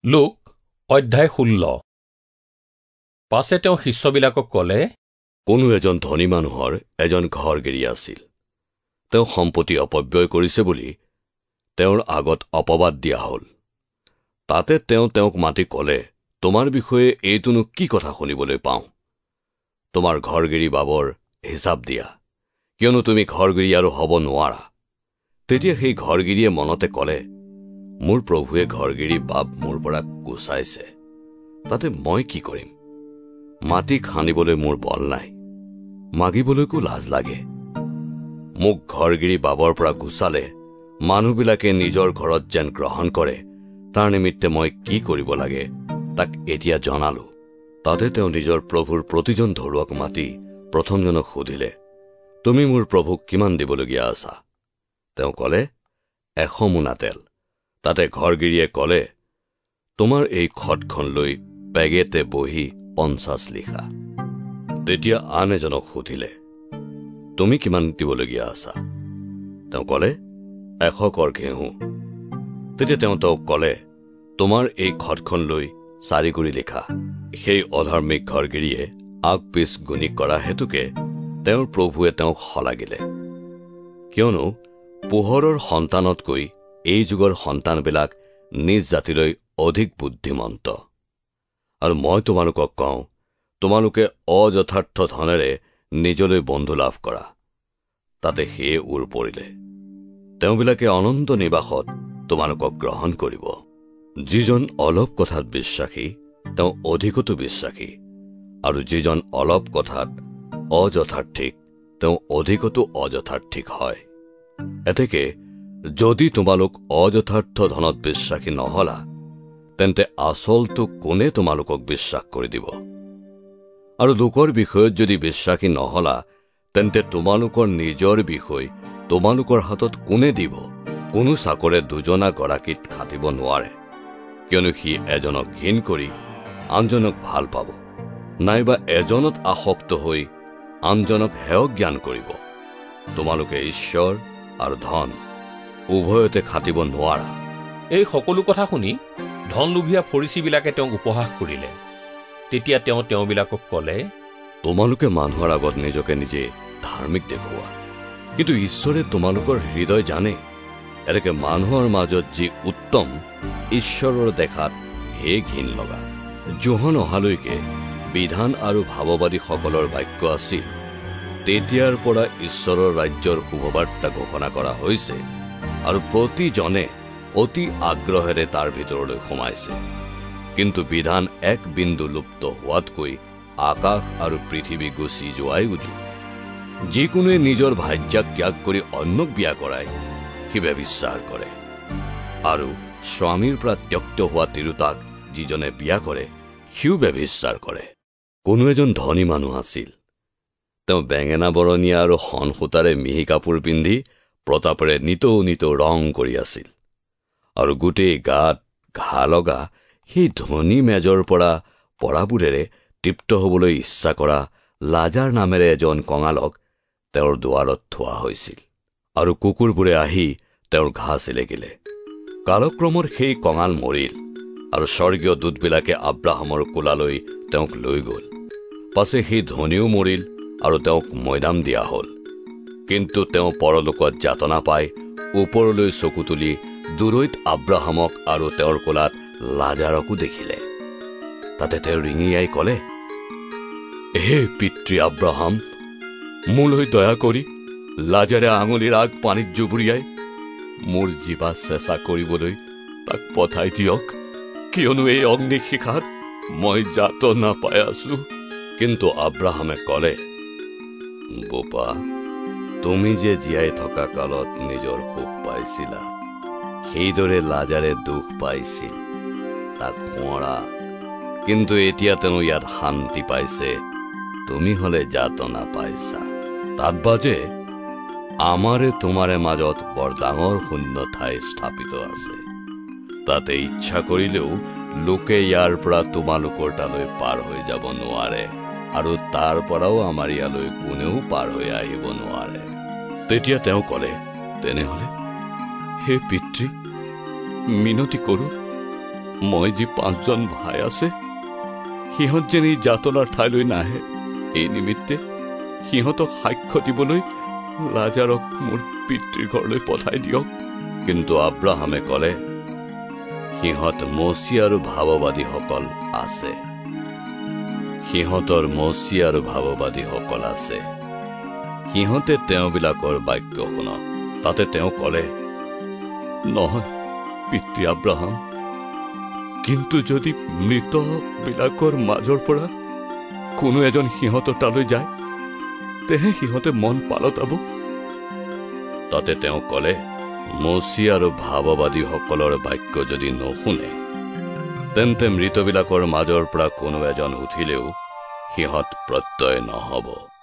লোক অধ্যায় 16। পাছে তেওঁ শিষ্যবিলাকক ক'লে, কোনো এজন ধনী মানুহৰ এজন ঘৰগিৰি আছিল। তেওঁ সম্পত্তি অপব্যয় কৰিছে বুলি তেওঁৰ আগত অপবাদ দিয়া হ'ল। তাতে তেওঁক মাতি ক'লে, তোমাৰ বিষয়ে এইটোনো কি কথা শুনিবলৈ পাওঁ? তোমাৰ ঘৰগিৰি বাবৰ হিচাপ দিয়া, কিয়নো তুমি ঘৰগিৰি আৰু হ'ব নোৱাৰা। তেতিয়া সেই ঘৰগিৰিয়ে মনতে ক'লে, মোৰ প্ৰভুৱে ঘৰগিৰি বাব মোৰ পৰা গুচাইছে, তাতে মই কি কৰিম? মাটি খান্দিবলৈ মোৰ বল নাই, মাগিবলৈকো লাজ লাগে। মোক ঘৰগিৰি বাবৰ পৰা গুচালে মানুহবিলাকে নিজৰ ঘৰত যেন গ্ৰহণ কৰে, তাৰ নিমিত্তে মই কি কৰিব লাগে তাক এতিয়া জনালো। তাতে তেওঁ নিজৰ প্ৰভুৰ প্ৰতিজন ধৰুৱাক মাতি প্ৰথমজনক সুধিলে, তুমি মোৰ প্ৰভুক কিমান দিবলগীয়া আছা? তেওঁ ক'লে, 100 মোনা তেল। তাতে ঘৰগিৰিয়ে ক'লে, তোমাৰ এই খটখন লৈ বেগেতে বহি 50 লিখা। তেতিয়া আন এজনক সুধিলে, তুমি কিমান দিবলগীয়া আছা? তেওঁ ক'লে, 100 কৰ ঘেঁহু। তেতিয়া তেওঁক ক'লে, তোমাৰ এই খটখন লৈ 4 গুৰি লিখা। সেই অধাৰ্মিক ঘৰগিৰিয়ে আগ পিছ গুণি কৰা হেতুকে তেওঁৰ প্ৰভুৱে তেওঁক শলাগিলে, কিয়নো পোহৰৰ সন্তানতকৈ এই যুগৰ সন্তানবিলাক নিজ জাতিলৈ অধিক বুদ্ধিমন্ত। আৰু মই তোমালোকক কওঁ, তোমালোকে অযথাৰ্থ ধনেৰে নিজলৈ বন্ধু লাভ কৰা, তাতে সেয়ে উৰ পৰিলে তেওঁবিলাকে অনন্ত নিবাসত তোমালোকক গ্ৰহণ কৰিব। যিজন অলপ কথাত বিশ্বাসী তেওঁ অধিকতো বিশ্বাসী, আৰু যিজন অলপ কথাত অযথাৰ্থিক তেওঁ অধিকতো অযথাৰ্থিক হয়। এতেকে যদি তোমালোক অযথাৰ্থ ধনত বিশ্বাসী নহলা, তেন্তে আচলটো কোনে তোমালোকক বিশ্বাস কৰি দিব? আৰু লোকৰ বিষয়ত যদি বিশ্বাসী নহলা, তেন্তে তোমালোকৰ নিজৰ বিষয় তোমালোকৰ হাতত কোনে দিব? কোনো চাকৰে দুজনা গৰাকীত খাটিব নোৱাৰে, কিয়নো সি এজনক ঘীন কৰি আনজনক ভাল পাব, নাইবা এজনত আসক্ত হৈ আনজনক হেয় জ্ঞান কৰিব। তোমালোকে ঈশ্বৰ আৰু ধন উভয়তে খাটিব নোৱাৰা। এই সকলো কথা শুনি ধনলোভীয়া ফৰিচীবিলাকে তেওঁক উপহাস কৰিলে। তেতিয়া তেওঁ তেওঁবিলাকক ক'লে, তোমালোকে মানুহৰ আগত নিজকে নিজে ধাৰ্মিক দেখুওৱা, কিন্তু ঈশ্বৰে তোমালোকৰ হৃদয় জানে। এনেকে মানুহৰ মাজত যি উত্তম ঈশ্বৰৰ দেখাত হে ঘিন লগা। যোহন অহালৈকে বিধান আৰু ভাৱবাদীসকলৰ বাক্য আছিল, তেতিয়াৰ পৰা ঈশ্বৰৰ ৰাজ্যৰ শুভবাৰ্তা ঘোষণা কৰা হৈছে, আৰু প্ৰতিজনে অতি আগ্ৰহেৰে তাৰ ভিতৰলৈ সোমাইছে। কিন্তু বিধান এক বিন্দু লুপ্ত হোৱাতকৈ আকাশ আৰু পৃথিৱী গুচি যোৱাই উজু। যিকোনোৱে নিজৰ ভাৰ্যাক ত্যাগ কৰি অন্যক বিয়া কৰায় সি ব্যভিচাৰ কৰে, আৰু স্বামীৰ পৰা ত্যক্ত হোৱা তিৰোতাক যিজনে বিয়া কৰে সিও ব্যভিচাৰ কৰে। কোনো এজন ধনী মানুহ আছিল। তেওঁ বেঙেনা বৰণীয়া আৰু শণ সূতাৰে মিহি কাপোৰ পিন্ধি প্ৰতাপেৰে নিতৌ ৰং কৰি আছিল, আৰু গোটেই গাত ঘা লগা সেই ধনী মেজৰ পৰা পৰাবোৰেৰে তৃপ্ত হবলৈ ইচ্ছা কৰা লাজাৰ নামেৰে এজন কঙালক তেওঁৰ দুৱাৰত থোৱা হৈছিল, আৰু কুকুৰবোৰে আহি তেওঁৰ ঘা চিলেকিলে। কালক্ৰমত সেই কঙাল মৰিল, আৰু স্বৰ্গীয় দূতবিলাকে আব্ৰাহামৰ কোলালৈ তেওঁক লৈ গ'ল। পাছে সেই ধনীও মৰিল, আৰু তেওঁক মৈদাম দিয়া হ'ল। কিন্তু তেওঁ পৰলোকত যাতনা পাই ওপৰলৈ চকু তুলি দূৰৈত আব্ৰাহামক আৰু তেওঁৰ কোলাত লাজাৰকো দেখিলে। তাতে তেওঁ ৰিঙিয়াই ক'লে, হে পিতৃ আব্ৰাহাম, মোলৈ দয়া কৰি লাজাৰে আঙুলিৰ আগ পানীত জুবুৰিয়াই মোৰ জিভা চেঁচা কৰিবলৈ তাক পঠাই দিয়ক, কিয়নো এই অগ্নিশিখাত মই যাতনা পাই আছো। কিন্তু আব্ৰাহামে ক'লে, বোপা, তুমি যে জীয়াই থকা কালত নিজৰ সুখ পাইছিলা, সেইদৰে লাজাৰে দুখ পাইছিল, তাক সোঁৱৰা। কিন্তু এতিয়া তেওঁ ইয়াত শান্তি পাইছে, তুমি হলে যাতনা পাইছা। তাত বাজে আমাৰে তোমাৰে মাজত বৰ ডাঙৰ শূন্য ঠাই স্থাপিত আছে। তাতে ইচ্ছা কৰিলেও লোকে ইয়াৰ পৰা তোমালোকৰ তালৈ পাৰ হৈ যাব নোৱাৰে, আৰু তাৰ পৰাও আমাৰ ইয়ালৈ কোনেও পাৰ হৈ আহিব নোৱাৰে। তেতিয়া তেওঁ ক'লে, তেনেহলে হে পিতৃ, মিনতি কৰো মই যি 5জন ভাই আছে সিহঁত যেন এই যাতনাৰ ঠাইলৈ নাহে, এই নিমিত্তে সিহঁতক সাক্ষ্য দিবলৈ লাজাৰক মোৰ পিতৃৰ ঘৰলৈ পঠাই দিয়ক। কিন্তু আব্ৰাহামে ক'লে, সিহঁত মৌচী আৰু ভাৱবাদীসকল আছে। সিহঁতৰ মৌচী আৰু ভাৱবাদীসকল আছে। সিহঁতে তেওঁবিলাকৰ বাক্য শুনক। তাতে তেওঁ ক'লে, নহয় পিতৃ আব্ৰাহাম, কিন্তু যদি মৃতবিলাকৰ মাজৰ পৰা কোনো এজন সিহঁতৰ তালৈ যায়, তেহে সিহঁতে মন পালতাব। তাতে তেওঁ ক'লে, মৌচী আৰু ভাৱবাদীসকলৰ বাক্য যদি নুশুনে, তেন্তে মৃতবিলাকৰ মাজৰ পৰা কোনো এজন উঠিলেও সিহঁত প্ৰত্যয় নহ'ব।